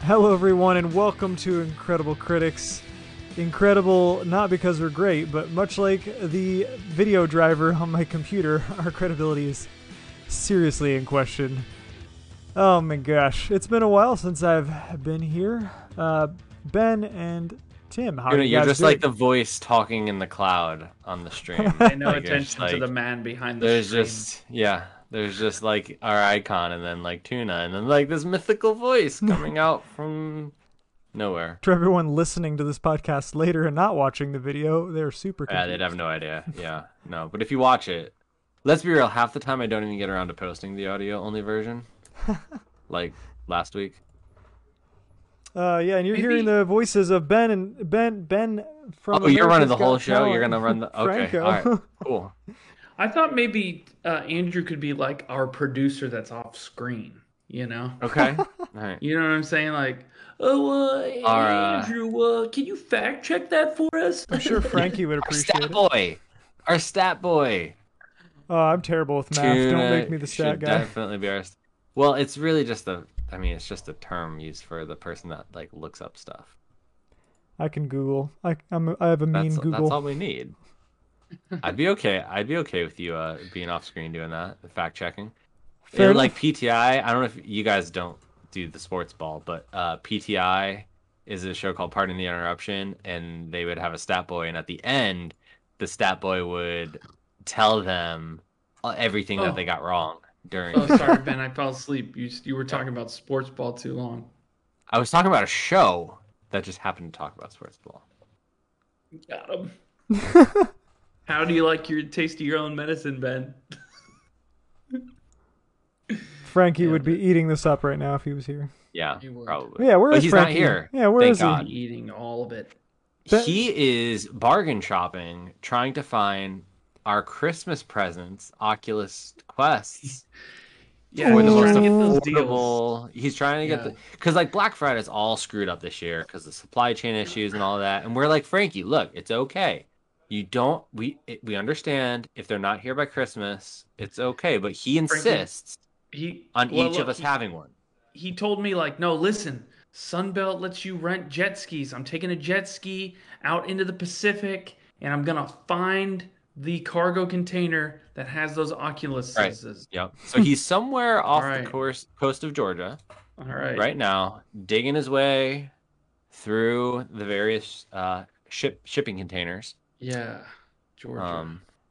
Hello, everyone, and welcome to Incredible Critics. Incredible not because we're great, but much like the video driver on my computer, our credibility is seriously in question. Oh my gosh, it's been a while since I've been here. Ben and Tim, how are you You're guys just doing? like the voice talking in the cloud on the stream. Pay no Like, you're just attention to like, the man behind the there's screen. there's just like our icon and then like Tuna and then like this mythical voice coming out from nowhere. To everyone listening to this podcast later and not watching the video, they're super Yeah, confused. they'd have no idea. Yeah, no. But if you watch it, let's be real, half the time I don't even get around to posting the audio only version. Like last week. Yeah, and you're Maybe- hearing the voices of Ben and Ben from. Oh, you're running America's the whole Got show? You're Talent. gonna run the okay. Franco. All right. Cool. I thought maybe Andrew could be like our producer that's off screen, you know? Okay. All right. You know what I'm saying? Like, hey, Our, Andrew, can you fact check that for us? I'm sure Frankie would Our appreciate stat it. boy. Our stat boy. Oh, I'm terrible with math. Don't make me the stat should guy. Definitely be ours. Well, it's really just it's just a term used for the person that like looks up stuff. I can Google. I have a mean That's Google. all we need. I'd be okay. I'd be okay with you being off screen doing that, fact checking. Fair Like enough. PTI. I don't know if you guys don't do the sports ball, but PTI is a show called Pardon the Interruption, and they would have a stat boy, and at the end, the stat boy would tell them everything that Oh. they got wrong during. Oh, sorry, Ben. I fell asleep. You were talking about sports ball too long. I was talking about a show that just happened to talk about sports ball. Got him. How do you like your taste of your own medicine, Ben? Frankie Yeah, would be eating this up right now if he was here. Yeah, He would. probably. Yeah, where But is he's Frankie? not here. Yeah, where Thank is God. he? Eating all of it. That- He is bargain shopping, trying to find our Christmas presents, Oculus Quests. Yeah, For the he's most trying to get those deals. affordable. He's trying to get Yeah. because like Black Friday's all screwed up this year because of supply chain issues and all that. And we're like, Frankie, look, it's okay. You don't we understand if they're not here by Christmas, it's okay. But he insists on each of us having one. He told me like, no, listen, Sunbelt lets you rent jet skis. I'm taking a jet ski out into the Pacific, and I'm gonna find the cargo container that has those Oculuses. Yep. So he's somewhere off All right. the coast of Georgia All right. right now, digging his way through the various shipping containers. Yeah, Georgia.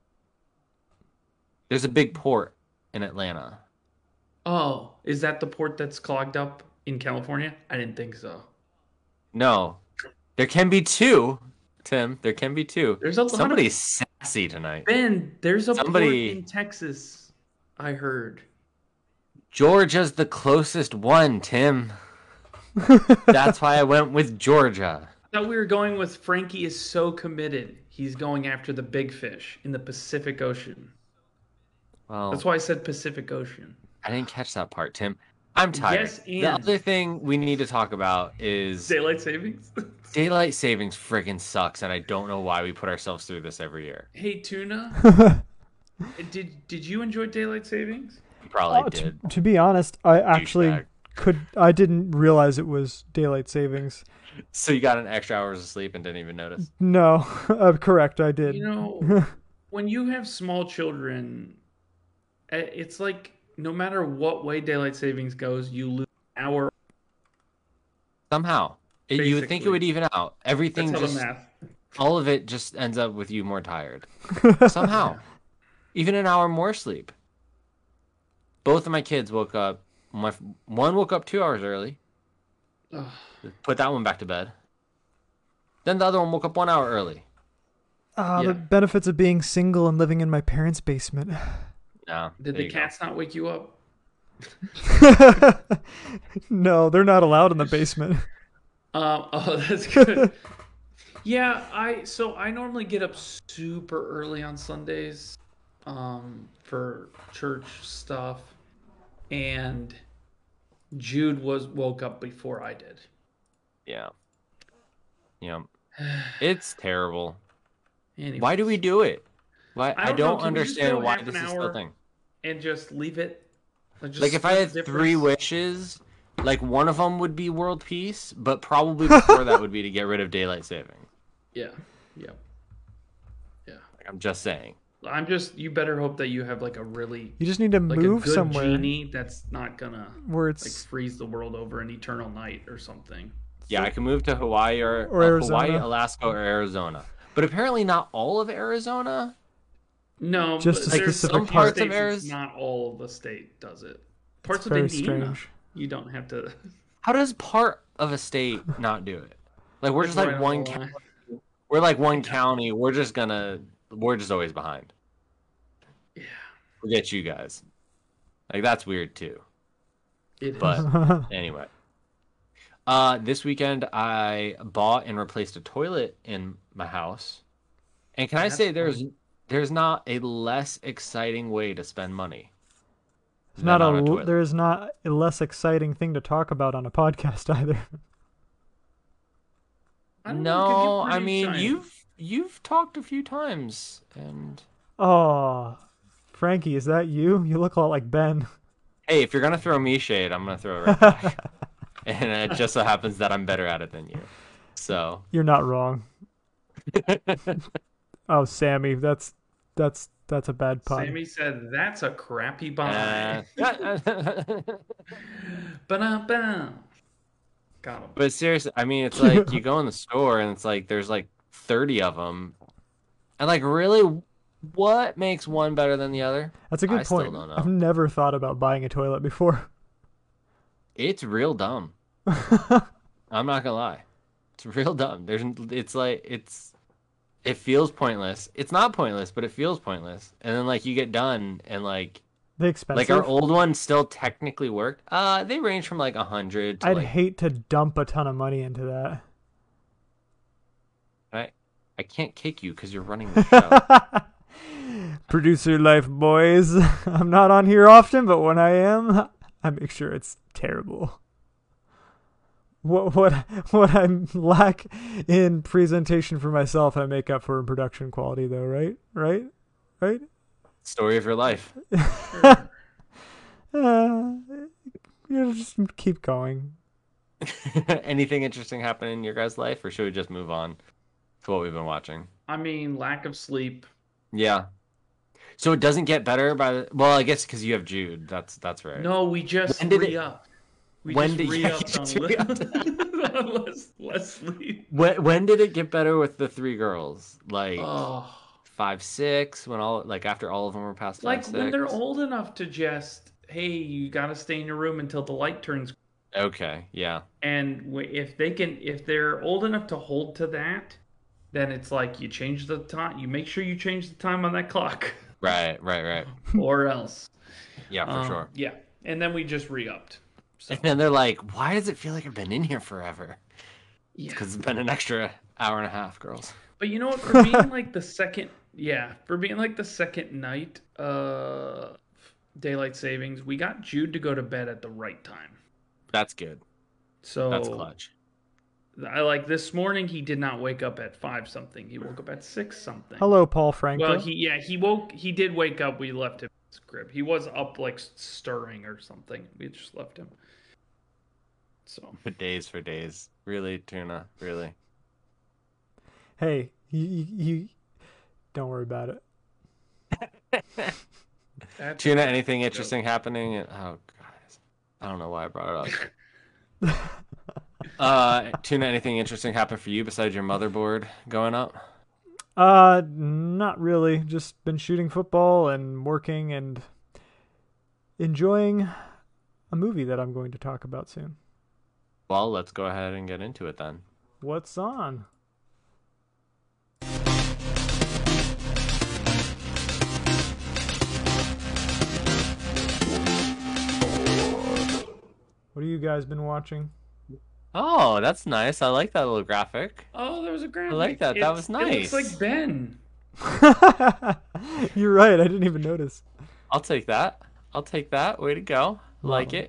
There's a big port in Atlanta. Oh, is that the port that's clogged up in California? I didn't think so. No, there can be two, Tim. There can be two. There's a lot of- Somebody's sassy tonight. Ben, there's a Somebody- port in Texas. I heard. Georgia's the closest one, Tim. That's why I went with Georgia. I thought we were going with Frankie is so committed. He's going after the big fish in the Pacific Ocean. Well, That's why I said Pacific Ocean. I didn't catch that part, Tim. I'm tired. Yes, The and- other thing we need to talk about is Daylight savings? daylight savings friggin' sucks, and I don't know why we put ourselves through this every year. Hey, Tuna, did you enjoy daylight savings? You probably Oh, did. to be honest, I actually Douchebag. I didn't realize it was daylight savings. So you got an extra hours of sleep and didn't even notice. No, correct, I did. You know, when you have small children, it's like no matter what way daylight savings goes, you lose an hour. Somehow. You would think it Basically. would even out. Everything That's how the just, math. all of it just ends up with you more tired. Somehow. Even an hour more sleep. Both of my kids woke up. One woke up 2 hours early. Ugh. Put that one back to bed. Then the other one woke up 1 hour early. Ah, Yeah. the benefits of being single and living in my parents' basement. No. Did there the you go. cats not wake you up? No, they're not allowed in the basement. Oh, that's good. Yeah, I normally get up super early on Sundays, for church stuff, and Jude woke up before I did. Yeah. Yeah. It's terrible. Anyways. Why do we do it? Why I I don't know. don't Can we just go understand why half this an is still hour? a thing. And just leave it? Just Like if I split had the three difference? wishes, Like one of them would be world peace, but probably before that would be to get rid of daylight saving. Yeah. Yeah. Yeah. Like, I'm just saying. You better hope that you have like a really You just need to like a move good somewhere genie that's not gonna where like it's freeze the world over an eternal night or something. Yeah, I can move to Hawaii or Arizona. Hawaii, Alaska, or Arizona. But apparently not all of Arizona. No, Just but a there's specific some part. parts Parts of of Arizona. Not all of the state does it. Parts of very Indiana, strange. you don't have to. How does part of a state not do it? Like we're just Right like on one the county. line. We're like one county. We're just always behind. Yeah, Forget you guys. Like that's weird too. it is. But anyway. This weekend I bought and replaced a toilet in my house. And can I say there's not a less exciting way to spend money It's than not on a toilet. there is not a less exciting thing to talk about on a podcast either. I don't know, 'cause No, you're I pretty mean shiny. you've talked a few times and Oh, Frankie, is that you? You look a lot like Ben. hey, if you're gonna throw me shade, I'm gonna throw it right back. And it just so happens that I'm better at it than you. So You're not wrong. Oh, Sammy, that's a bad pun. Sammy said that's a crappy buy. uh, Ba-da-ba. Got him. But seriously, I mean, it's like you go in the store and it's like there's like 30 of them, and like really, what makes one better than the other? That's a good I still point. don't know. I've never thought about buying a toilet before. It's real dumb. I'm not gonna lie, it's real dumb. It feels pointless. It's not pointless, but it feels pointless. And then like you get done and like They expensive. our old one still technically worked. They range from like 100 to I'd like hate to dump a ton of money into that. I can't kick you because you're running the show. Producer life, boys. I'm not on here often, but when I am, I make sure it's terrible. What I lack in presentation for myself, I make up for in production quality, though, right? Right? Story of your life. You just keep going. Anything interesting happen in your guys' life, or should we just move on to what we've been watching? I mean, lack of sleep. Yeah. So it doesn't get better well, I guess because you have Jude. That's right. No, we just When did it- re-upped. We when just did- re-upped just on less sleep. When did it get better with the three girls? Like Oh, 5, 6, when all like after all of them were past 5, like 6? when they're old enough to just, hey, you got to stay in your room until the light turns. Okay, yeah. And if they're old enough to hold to that, then it's like you change the time. You make sure you change the time on that clock, Right. or else. Yeah, for sure. Yeah, and then we just re-upped. So, And then they're like, why does it feel like I've been in here forever? yeah. Because it's been an extra hour and a half, girls. But you know what? For being like the second night, daylight savings, we got Jude to go to bed at the right time. That's good. So That's clutch. I like this morning. He did not wake up at 5 something. He woke up at 6 something. Hello, Paul Franco. Well, he did wake up. We left him in his crib. He was up like stirring or something. We just left him. So For days. Really, Tuna? Really? Hey, you don't worry about it. that's Tuna, anything interesting happening? Oh, God. I don't know why I brought it up. Tuna, anything interesting happen for you besides your motherboard going up? Not really. Just been shooting football and working and enjoying a movie that I'm going to talk about soon. Well, let's go ahead and get into it then. What's on? What have you guys been watching? Oh, that's nice. I like that little graphic. Oh, there was a graphic. like that. That was It nice. looks like Ben. You're right. I didn't even notice. I'll take that. Way to go. Like Wow. it.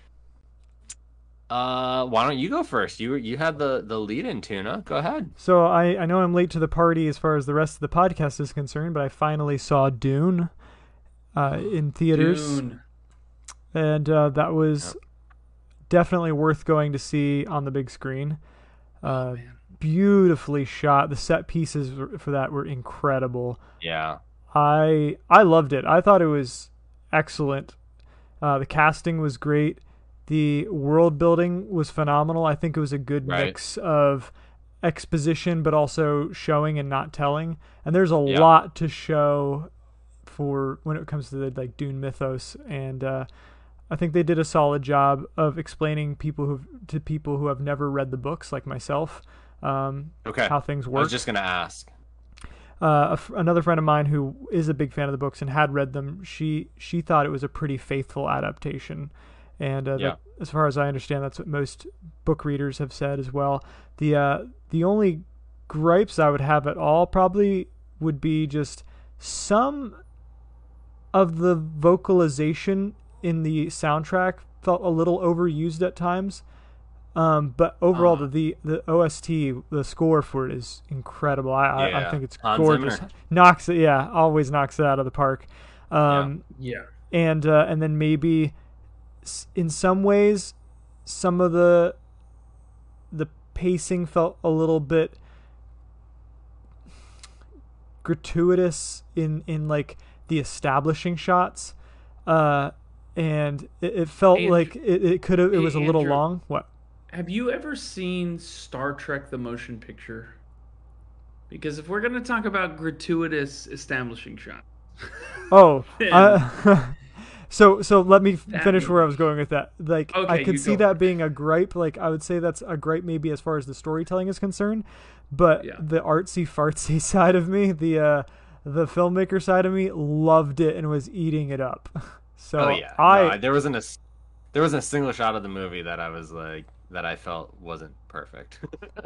Why don't you go first? You had the lead in, Tuna. Go ahead. So I know I'm late to the party as far as the rest of the podcast is concerned, but I finally saw Dune in theaters. Dune. And that was definitely worth going to see on the big screen. Oh man. Beautifully shot. The set pieces for that were incredible. Yeah. I loved it. I thought it was excellent. The casting was great. The world building was phenomenal. I think it was a good Right. mix of exposition, but also showing and not telling. And there's a Yeah. lot to show for when it comes to the like Dune mythos. And I think they did a solid job of explaining to people who have never read the books, like myself, Okay. how things I work. was just gonna ask. Another friend of mine who is a big fan of the books and had read them, she thought it was a pretty faithful adaptation, and Yeah. as far as I understand, that's what most book readers have said as well. The only gripes I would have at all probably would be just some of the vocalization in the soundtrack felt a little overused at times. But overall, the OST, the score for it is incredible. I Yeah. think it's Hans gorgeous. Zimmer. Always knocks it out of the park. Yeah. And then maybe in some ways, some of the pacing felt a little bit gratuitous in like the establishing shots, and it felt like it could have. It was a little Andrew. long. What? Have you ever seen Star Trek the motion picture? Because if we're going to talk about gratuitous establishing shots. Oh, Then- so let me That finish where I movie. was going with that. Like, I Okay, could you see go that for it. being a gripe. Like, I would say that's a gripe maybe as far as the storytelling is concerned, but Yeah. the artsy fartsy side of me, the filmmaker side of me, loved it and was eating it up. So Oh yeah. No, there wasn't a single shot of the movie that I was like that I felt wasn't perfect.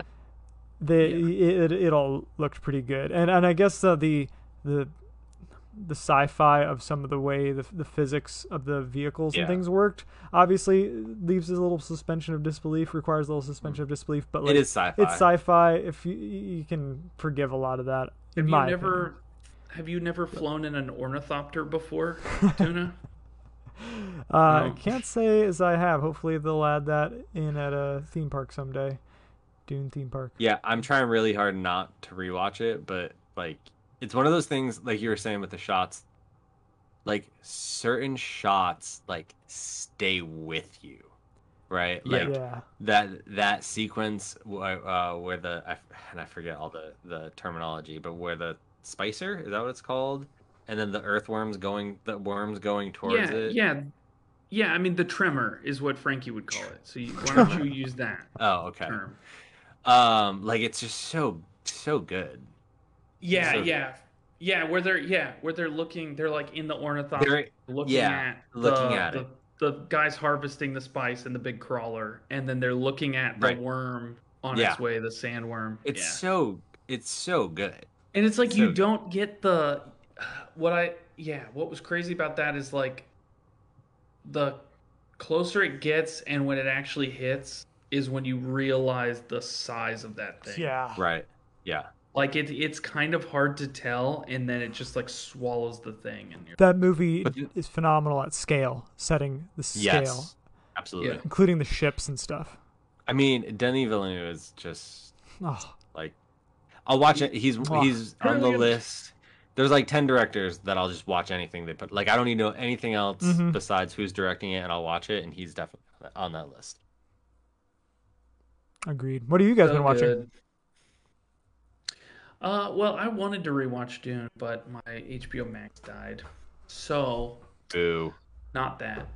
it all looked pretty good, and I guess the sci-fi of some of the way the physics of the vehicles and Yeah. things worked obviously leaves a little suspension of disbelief, requires a little suspension of disbelief, but like, It is sci-fi. it's sci-fi. If you can forgive a lot of that, in my opinion. Have you never flown in an ornithopter before, Tuna? I No. can't say as I have. Hopefully they'll add that in at a theme park someday. Dune theme park. Yeah, I'm trying really hard not to rewatch it, but like it's one of those things like you were saying with the shots, like certain shots like stay with you, right? Yeah. Like Yeah. that sequence where I forget all the terminology, but where the spicer, is that what it's called? And then the worms going towards it. Yeah. I mean, the tremor is what Frankie would call it. So why don't you use that Oh, okay. term? Like it's just so good. Yeah, So- yeah. Where they're looking, they're like in the ornithopter, They're- looking yeah, at looking at it. the guys harvesting the spice and the big crawler, and then they're looking at the Right. worm on Yeah. its way, the sandworm. It's Yeah. so good. And it's like so you good. don't get what was crazy about that is like the closer it gets and when it actually hits is when you realize the size of that thing. Yeah. Right. Yeah. Like it's kind of hard to tell, and then it just like swallows the thing and you're That movie But- is phenomenal at scale, setting the scale, Yes. Absolutely. Yeah. including the ships and stuff. I mean, Denis Villeneuve is just Oh, like I'll watch it. He's Oh, he's on the brilliant. list. There's like 10 directors that I'll just watch anything they put. Like I don't need to know anything else Mhm. besides who's directing it, and I'll watch it. And he's definitely on that list. agreed. What have you guys so been watching? good. Well, I wanted to rewatch Dune, but my HBO Max died. So Boo. not that.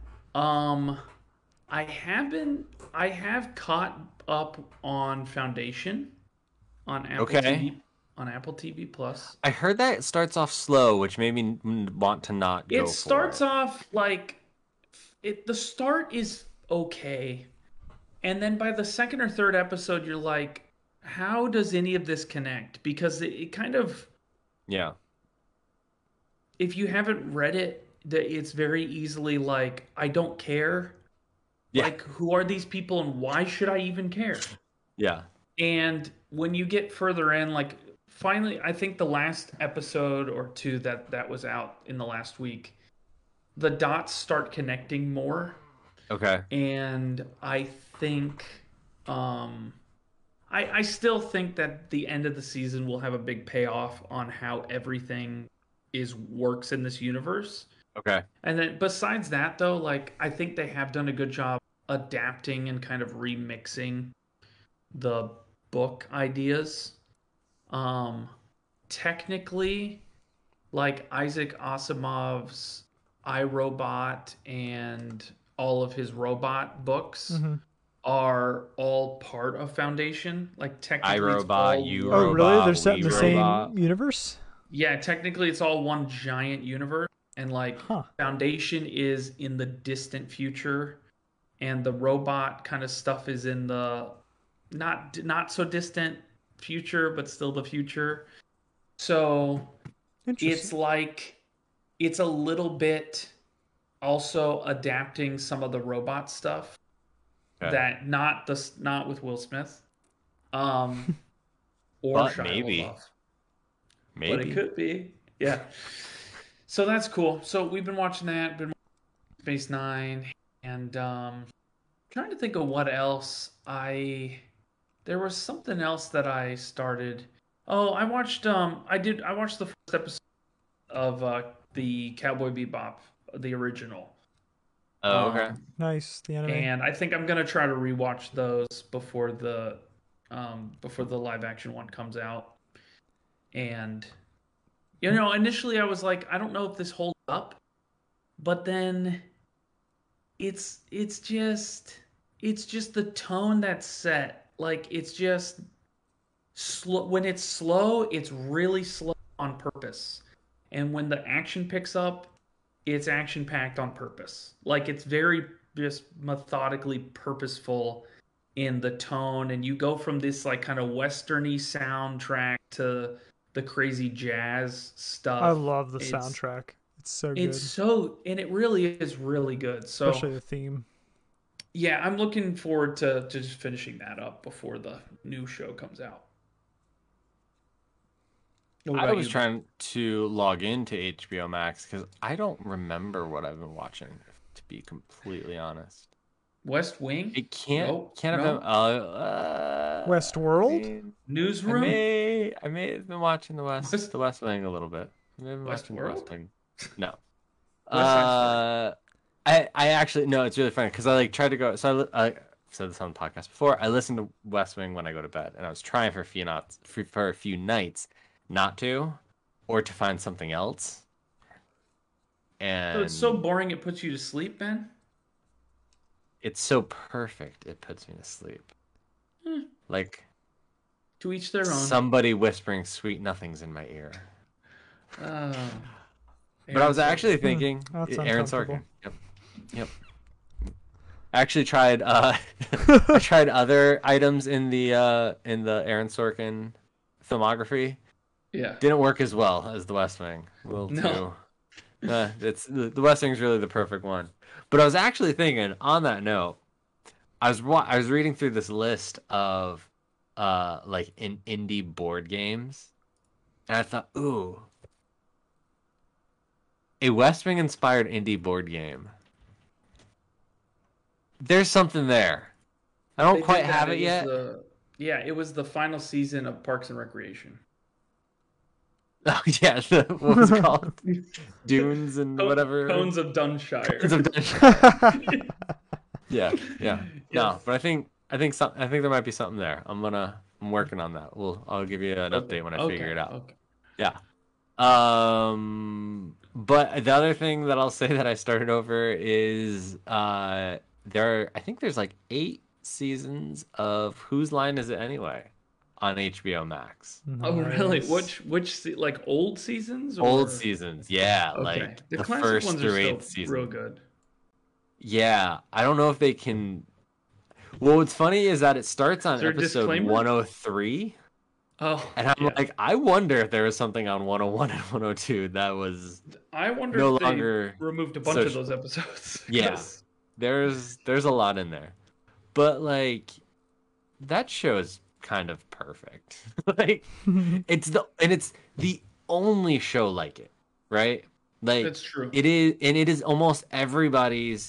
I have caught up on Foundation on Apple Okay. TV Apple TV Plus. I heard that it starts off slow, which made me want to not go It for starts it. off like the start is okay. And then by the second or third episode you're like, how does any of this connect? Because it kind of, Yeah. if you haven't read it, it's very easily like, I don't care. Yeah. Like, who are these people and why should I even care? Yeah. And when you get further in, like, finally, I think the last episode or two that was out in the last week, the dots start connecting more. Okay. And I think, I still think that the end of the season will have a big payoff on how everything is works in this universe. Okay. And then besides that though, like I think they have done a good job adapting and kind of remixing the book ideas. Um Technically, like Isaac Asimov's I, Robot and all of his robot books Hmm. are all part of Foundation. Like I technically it's Robot, all You Oh, one. really? They're Robot, set in We the Robot. same universe? Yeah, technically it's all one giant universe, and like Huh. Foundation is in the distant future and the robot kind of stuff is in the not so distant future but still the future. So it's Interesting. like it's a little bit also adapting some of the robot stuff Okay. that not with Will Smith, um, or But Shia maybe. LaBeouf, but it Maybe. could be. Yeah. So that's cool. So we've been watching that, been watching Space Nine, and trying to think of what else I. There was something else that I started. Oh, I watched the first episode of the Cowboy Bebop, the original. Oh, okay. Nice. The anime. And I think I'm gonna try to rewatch those before the live action one comes out. And initially I was like, I don't know if this holds up, but then it's just the tone that's set. Like it's just slow. When it's slow, it's really slow on purpose. And when the action picks up, it's action packed on purpose. Like it's very just methodically purposeful in the tone, and you go from this like kind of westerny soundtrack to the crazy jazz I stuff. love the It's soundtrack. It's so it's good, so and it really is really good. So especially the theme. yeah, I'm looking forward to just finishing that up before the new show comes out. What I about was you, Ben? trying to log into HBO Max because I don't remember what I've been watching, to be completely honest. West Wing? It can't Nope. can't have been. No. I Westworld? mean, Newsroom? I may have been watching West the West Wing a little bit. I may have been watching the West Westworld? Wing. No. West Side Story. I actually no. It's really funny because I like tried to go. So I said this on the podcast before. I listen to West Wing when I go to bed, and I was trying for a few nights, for a few nights, not to, or to find something else. So it's so And boring it puts you to sleep, Ben? it's so perfect. It puts me to sleep. Hmm. Like To each their own. somebody whispering sweet nothings in my ear. Oh, But I was Aaron actually Sorkin. thinking That's Aaron uncomfortable. Sorkin. Yep. Yep. I actually tried I tried other items in the Aaron Sorkin filmography. Yeah. Didn't work as well as the West Wing. A little No. too it's the West Wing's really the perfect one. But I was actually thinking on that note, I was reading through this list of like in indie board games, and I thought, ooh, a West Wing inspired indie board game. There's something there. I They don't did quite that. have It it was yet. it was the final season of Parks and Recreation. Oh yeah, what was it called? Dunes and whatever. Cones of Dunshire. Cones of Dunshire. Yeah, yeah. Yes. No, but I think there might be something there. I'm working on that. I'll give you an Okay. update when I Okay. figure it out. Okay. Yeah. But the other thing that I'll say that I started over is I think there's like 8 seasons of Whose Line Is It Anyway on HBO Max. Oh, really? Nice. Like old seasons Old or seasons, yeah, okay? like The the classic first ones are through still eighth season. real good. Yeah, I don't know if they can. Well, what's funny is that it starts on Is there a episode disclaimer? 103, Oh, and I'm yeah. like, I wonder if there was something on 101 and 102 that was I wonder no if they longer removed a bunch of those episodes. Yeah. 'Cause- there's a lot in there, but like that show is kind of perfect. Like it's the only show like it, right? Like That's true. it is, and it is almost everybody's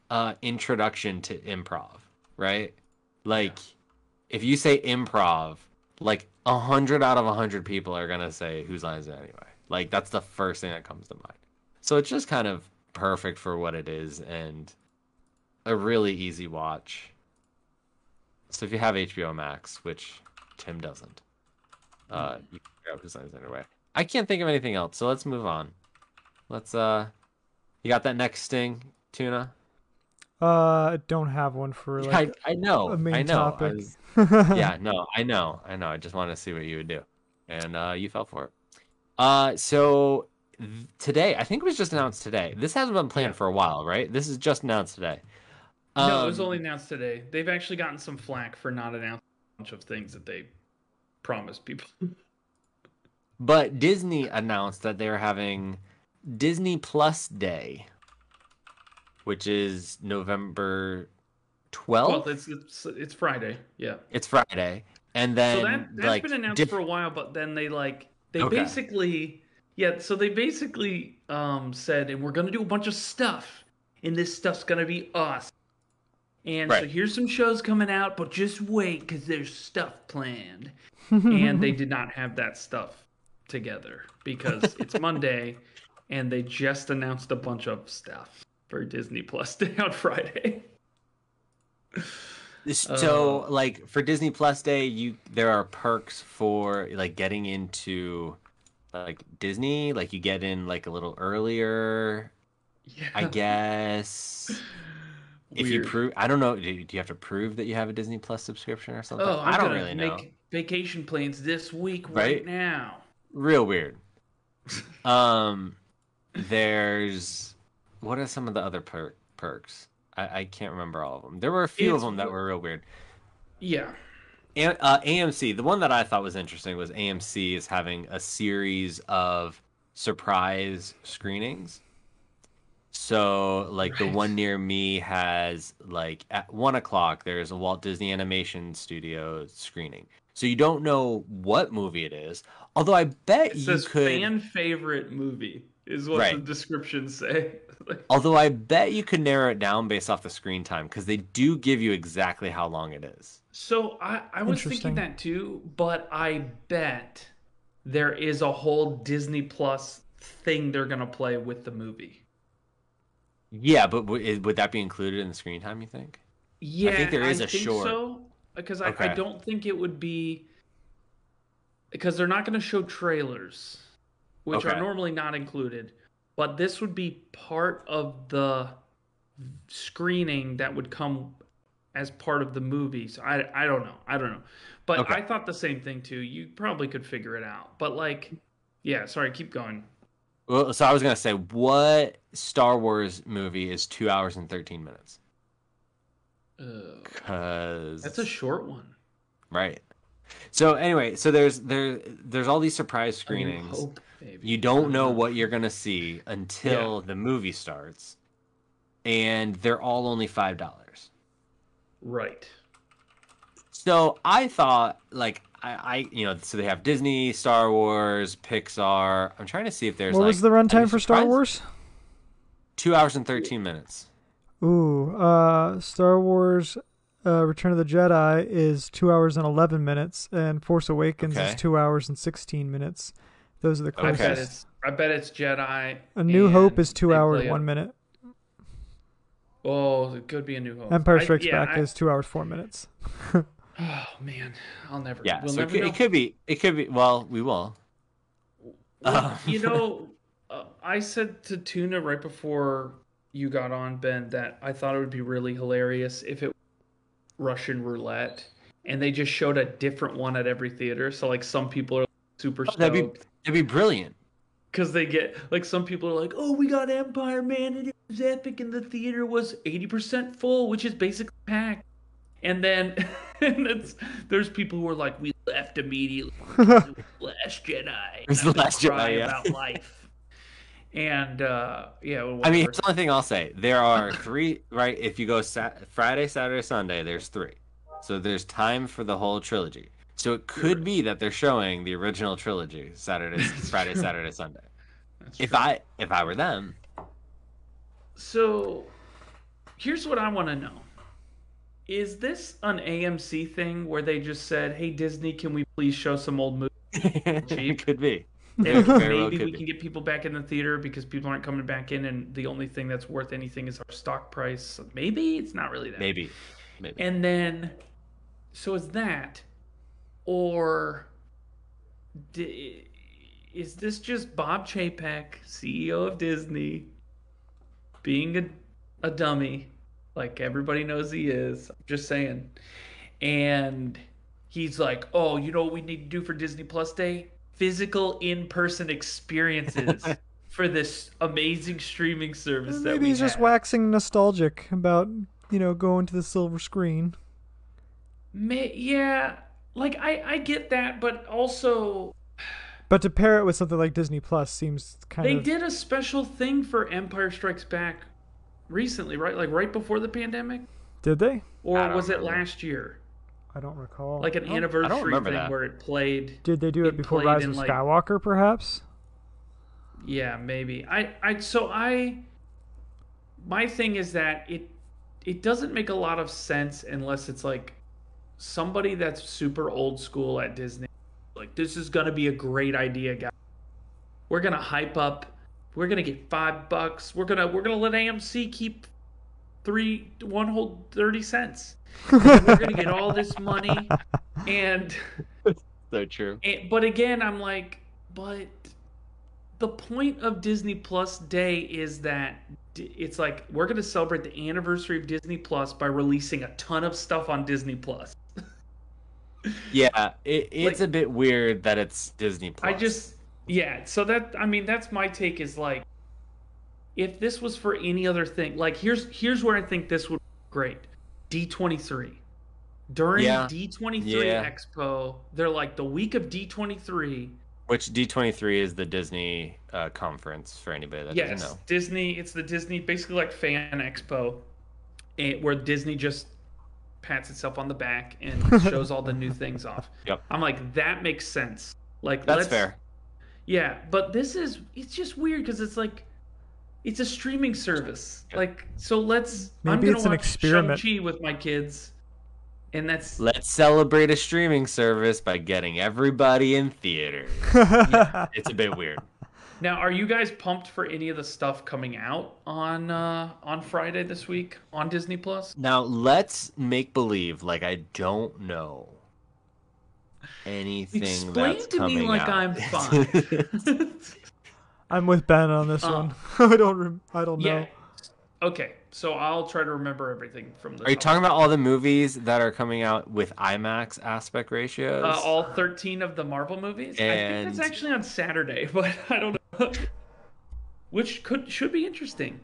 introduction to improv, right? Like, if you say improv, like 100 out of 100 people are gonna say whose line is it anyway? Like, that's the first thing that comes to mind. So it's just kind of perfect for what it is and a really easy watch. So if you have HBO Max, which Tim doesn't, you can grab his lines anyway. I can't think of anything else, so let's move on. Let's you got that next sting, Tuna? Don't have one for Yeah, like I know, a main I know. topic. Yeah, no, I know. I just wanted to see what you would do, and you fell for it. So today, I think it was just announced today. This hasn't been planned for a while, right? This is just announced today. No, it was only announced today. They've actually gotten some flack for not announcing a bunch of things that they promised people. But Disney announced that they're having Disney Plus Day, which is November 12th. Well, it's Friday, yeah. It's Friday, and So then that's like been announced for a while, but then they Okay. basically So they basically said, and we're gonna do a bunch of stuff, and this stuff's gonna be us. And so Right. here's some shows coming out, but just wait because there's stuff planned. And they did not have that stuff together because it's Monday, and they just announced a bunch of stuff for Disney Plus Day on Friday. So like for Disney Plus Day, there are perks for like getting into like Disney, like you get in like a little earlier, Yeah. I guess. If you Weird. prove, I don't know, do you have to prove that you have a Disney Plus subscription or something? Oh, I'm I don't gonna really know. make vacation plans this week Right? right now. Real weird. There's what are some of the other perks? I can't remember all of them. There were a few of It's them that were real weird. Yeah. And AMC, the one that I thought was interesting was AMC is having a series of surprise screenings. So, like the Right. one near me has like at 1 o'clock, there's a Walt Disney Animation Studio screening. So you don't know what movie it is. Although I bet It you says could, fan favorite movie is what the right? descriptions say. Although I bet you could narrow it down based off the screen time because they do give you exactly how long it is. So I was thinking Interesting. that too, but I bet there is a whole Disney Plus thing they're gonna play with the movie. Yeah, but would that be included in the screen time, you think? Yeah, I think there is I a think short. so because I Okay. don't think it would be because they're not going to show trailers, which are Okay. normally not included, but this would be part of the screening that would come as part of the movie. So I don't know. I don't know. But Okay. I thought the same thing too. You probably could figure it out. But like yeah, sorry, keep going. Well, so I was gonna say, what Star Wars movie is 2 hours and 13 minutes? Cause That's a short one. right. So anyway, so there's all these surprise A New screenings. Hope, baby. You don't know what you're gonna see until the movie starts, and they're all only $5. Right. So I thought, like, so they have Disney, Star Wars, Pixar. I'm trying to see if there's What like was the any runtime for Star surprise- Wars? 2 hours and 13 minutes. Ooh, Star Wars Return of the Jedi is 2 hours and 11 minutes, and Force Awakens Okay. is 2 hours and 16 minutes. Those are the Okay. closest. I bet it's Jedi. A New Hope is and 2 they hours, play 1 minute. Oh, it could be a New Hope. Empire Strikes yeah, Back is 2 hours, 4 minutes. Oh man, I'll never. Yeah, we'll so never know. it could be. Well, we will. Well, you know, I said to Tuna right before you got on, Ben, that I thought it would be really hilarious if it was Russian roulette and they just showed a different one at every theater. So like some people are super That'd stoked be brilliant. because they get like some people are like, oh, we got Empire, man, and it was epic, and the theater was 80% full, which is basically packed. And then there's people who are like, we left immediately. It was The Last Jedi. It was And The I Last would cry Jedi, yeah. about life. And yeah, well, I mean, whatever. here's the only thing I'll say. There are 3, right? If you go Friday, Saturday, Sunday, there's 3. So there's time for the whole trilogy. So it could be that they're showing the original trilogy Friday, Saturday, Sunday. That's If true. I were them, So here's what I want to know. Is this an AMC thing where they just said, "Hey Disney, can we please show some old movies It cheap? could be. And It very well maybe could we be. can get people back in the theater because people aren't coming back in, and the only thing that's worth anything is our stock price. So maybe it's not really that." Maybe. Maybe. And then, so is that, or is this just Bob Chapek, CEO of Disney, being a dummy, like everybody knows he is? I'm just saying. And he's like, "Oh, you know what we need to do for Disney Plus Day? Physical in-person experiences for this amazing streaming service that Maybe we he's just have." waxing nostalgic about, going to the silver screen. Yeah, like I get that, but also But to pair it with something like Disney Plus seems kind they of. did a special thing for Empire Strikes Back recently, right? Like right before the pandemic, Did they? or I don't was it remember. last year? I don't recall. Like an I don't anniversary remember thing that. where it played. Did they do it before played Rise in, of like- Skywalker, perhaps? Yeah, maybe. My thing is that it doesn't make a lot of sense unless it's like somebody that's super old school at Disney. Like, this is gonna be a great idea, guys. We're gonna hype up. We're gonna get $5. We're gonna let AMC keep one whole 30 cents. And we're gonna get all this money, and So true. but again, I'm like, but the point of Disney Plus Day is that it's like we're going to celebrate the anniversary of Disney Plus by releasing a ton of stuff on Disney Plus. Yeah, it's Like- a bit weird that it's Disney Plus. So that's my take is like, if this was for any other thing, like here's where I think this would be great. D23. During Yeah. D23 Yeah. Expo, they're like the week of D23. Which D23 is the Disney conference for anybody that doesn't Yes, know. Disney. It's the Disney, basically like Fan Expo, where Disney just pats itself on the back and shows all the new things off. Yep. I'm like, that makes sense. Like, That's fair. Yeah, but it's just weird because it's like, it's a streaming service. Yeah. Like, so I'm Maybe gonna it's an watch experiment. Shang-Chi with my kids, and that's Let's celebrate a streaming service by getting everybody in theaters. It's a bit weird. now. Are you guys pumped for any of the stuff coming out on Friday this week on Disney Plus? Now let's make believe like I don't know anything Explain that's to me coming like out. I'm fine. I'm with Ben on this one. I don't know. Yeah. Okay, so I'll try to remember everything from the. Are you talking about all the movies that are coming out with IMAX aspect ratios? all 13 of the Marvel movies? I think that's And- actually on Saturday, but I don't know. Which should be interesting.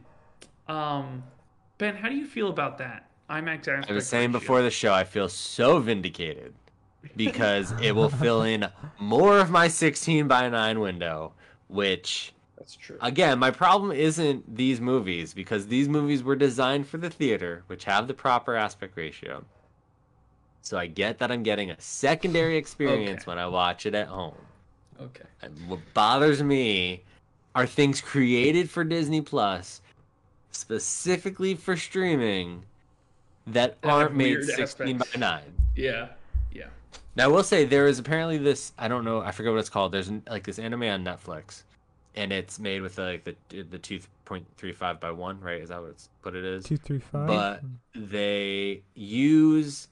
Ben, how do you feel about that? IMAX aspect I was saying ratio. before the show, I feel so vindicated because it will fill in more of my 16:9 window, which That's true. again, my problem isn't these movies because these movies were designed for the theater, which have the proper aspect ratio. So I get that I'm getting a secondary experience Okay. when I watch it at home. Okay. And what bothers me are things created for Disney Plus, specifically for streaming, that That have aren't made weird 16:9. Yeah. Yeah. Now I will say there is apparently this, I don't know, I forget what it's called. There's like this anime on Netflix, and it's made with like the 2.35 by 1, right? Is that what it is? 235. But they use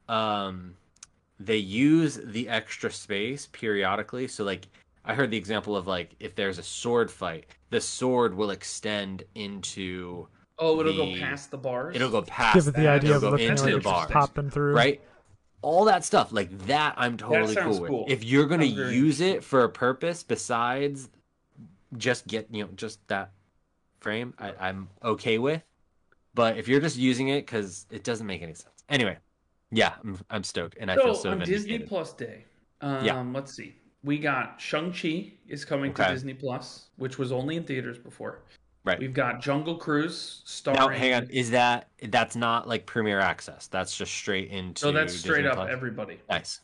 the extra space periodically. So like I heard the example of like if there's a sword fight, the sword will extend into Oh, it'll go The- past the bars. it'll go past Give it the that, idea it'll of go looking into like the it's interesting. just bars, popping through. right? All that stuff like that I'm totally sounds cool with. cool. If you're gonna Sounds very use it for a purpose besides just just that frame, I'm okay with. But if you're just using it because it doesn't make any sense. Anyway, yeah, I'm stoked and I feel so on Disney vindicated. Plus Day, Yeah. let's see. We got Shang-Chi is coming to Okay. Disney Plus, which was only in theaters before. Right. We've got Jungle Cruise Now, starring. hang on. That's not like Premier Access? That's just straight into. So that's straight Disney up Plus? everybody. Nice.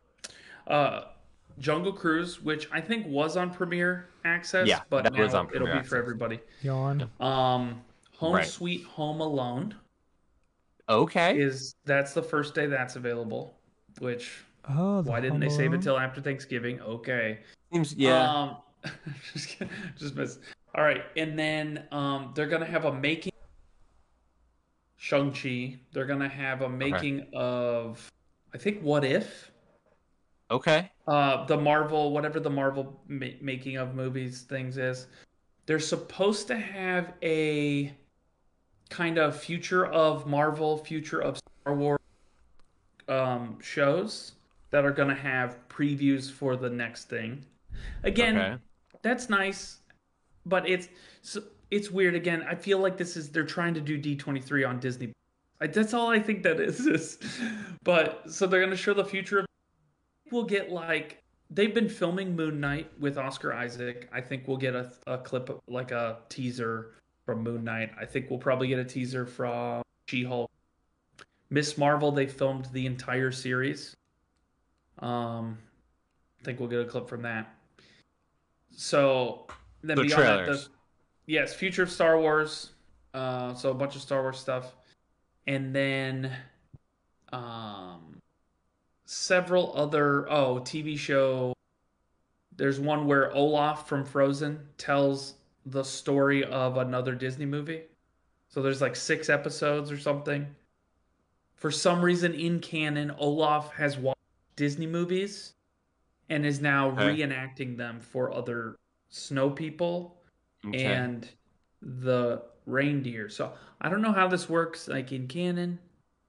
Jungle Cruise, which I think was on Premiere Access, Yeah, but that now was on it'll Premiere be for Access. everybody. Yawn. Home Right. Sweet Home Alone Okay. That's the first day that's available. Which Oh, the why didn't Home they save it Alone. till after Thanksgiving? Okay. Seems yeah. Um, just just miss. All right, and then they're gonna have a making Shang-Chi. They're gonna have a Okay. making of I think What If. Okay. The Marvel, whatever the Marvel making of movies things is. They're supposed to have a kind of future of Marvel, future of Star Wars shows that are going to have previews for the next thing. Again, Okay. that's nice, but it's weird. Again, I feel like they're trying to do D23 on Disney. That's all I think that is. But so they're going to show the future of. We'll get like they've been filming Moon Knight with Oscar Isaac. I think we'll get a clip like a teaser from Moon Knight. I think we'll probably get a teaser from She-Hulk. Miss Marvel, they filmed the entire series. I think we'll get a clip from that. So then So beyond that, trailers. yes, future of Star Wars. So a bunch of Star Wars stuff, and then several other TV show. There's one where Olaf from Frozen tells the story of another Disney movie. So there's like 6 episodes or something. For some reason in canon, Olaf has watched Disney movies and is now Okay. reenacting them for other snow people Okay. and the reindeer. So I don't know how this works like in canon.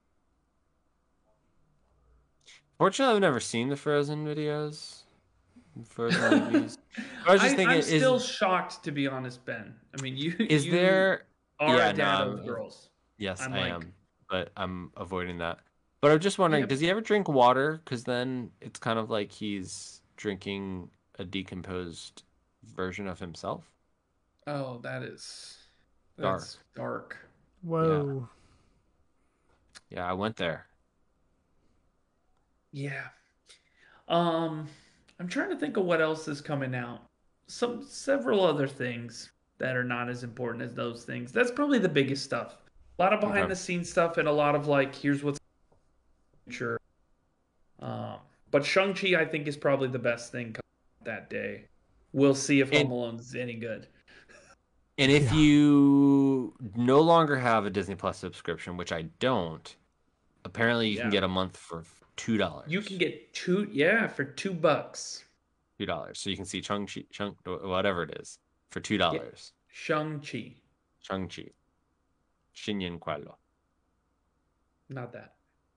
Fortunately, I've never seen the Frozen videos, Frozen movies. I was just thinking, I'm still shocked, to be honest, Ben. I mean, is you there? are Yeah, a dad no, of girls. yes, I'm I like, am, but I'm avoiding that. But I'm just wondering, yep. does he ever drink water? Because then it's kind of like he's drinking a decomposed version of himself. Oh, Dark. that's dark. Whoa. Yeah, I went there. Yeah. I'm trying to think of what else is coming out. Several other things that are not as important as those things. That's probably the biggest stuff. A lot of behind Okay. the scenes stuff and a lot of like, here's what's future. But Shang-Chi, I think, is probably the best thing that day. We'll see if Home And Alone is any good. and if Yeah. you no longer have a Disney Plus subscription, which I don't, apparently you can Yeah. get a month for $2. You can get for $2. $2. So you can see Chung-Chi, whatever it is, for $2. Yeah. Shang-Chi. Shang-Chi. Shinyan Kualo. Not that.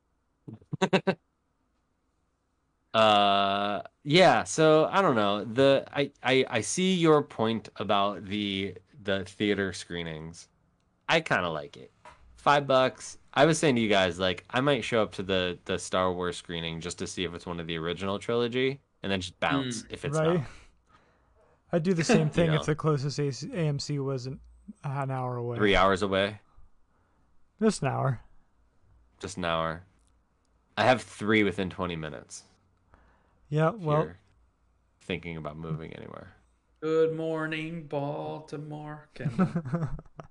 Yeah, so I don't know. I see your point about the theater screenings. I kind of like it. $5. I was saying to you guys, like, I might show up to the Star Wars screening just to see if it's one of the original trilogy, and then just bounce if it's Right? not. I'd do the same thing know. if the closest AMC wasn't an hour away. 3 hours away, Just an hour. just an hour. I have 3 within 20 minutes. Yeah, If well, you're thinking about moving anywhere. Good morning, Baltimore. Kendall.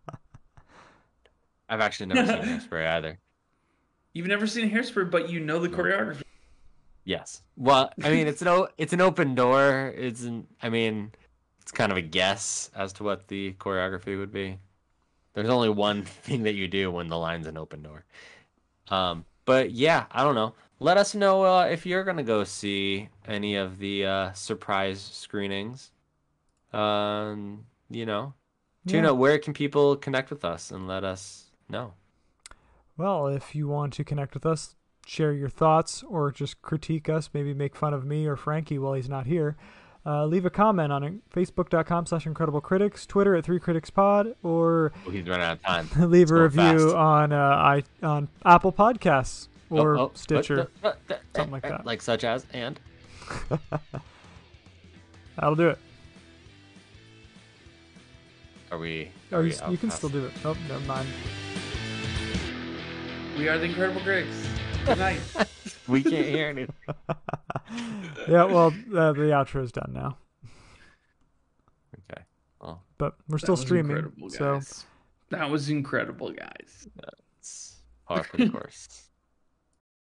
I've actually never seen Hairspray either. You've never seen Hairspray, but you know the choreography. Yes. Well, I mean, it's an open door. It's kind of a guess as to what the choreography would be. There's only one thing that you do when the line's an open door. But yeah, I don't know. Let us know if you're gonna go see any of the surprise screenings. You know, Tuna, where can people connect with us and let us know? Well, if you want to connect with us, share your thoughts, or just critique us, maybe make fun of me or Frankie while he's not here, leave a comment on Facebook.com/IncredibleCritics, Twitter at 3CriticsPod, or He's running out of time. leave a going review fast. on Apple Podcasts or Stitcher, Something something like that. Like such as and. That'll do it. Are we? Oh, are you, we out you can past- still do it. Oh, never mind. We are the Incredible Critics. Good night. We can't hear anything. Yeah, well, the outro's done now, Okay. Well, but we're That still was streaming, incredible, so guys. That was incredible, guys. it's par for the course.